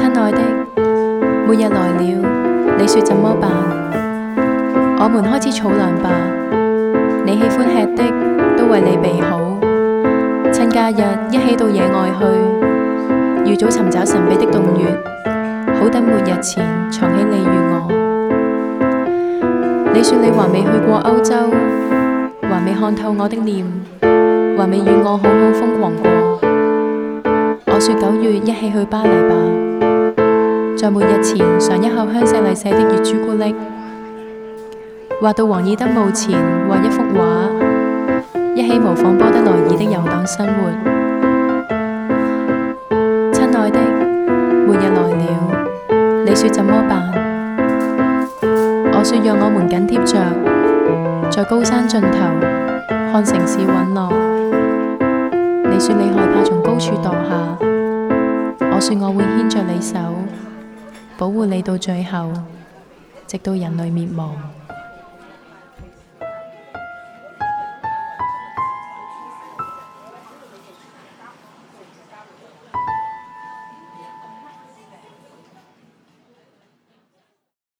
親愛的，末日來了，你說怎麼辦？我們開始儲糧吧，你喜歡吃的都為你備好，趁假日一起到野外去，預早尋找神秘的洞穴，好等末日前藏起你與我。你說你還未去過歐洲，還未看透我的臉，還未與我好好瘋狂過。我說9月一起去巴黎吧，在末日前嘗一口香榭麗舍的熱朱古力，或到王爾德墓前畫一幅畫，一起模仿波德萊爾的遊蕩生活。親愛的，末日來了，你說怎麼辦？我說讓我們緊貼着，在高山盡頭看城市隕落。你說你害怕從高處墮下，我說我會牽着你手，保護你到最後，直到人類滅亡。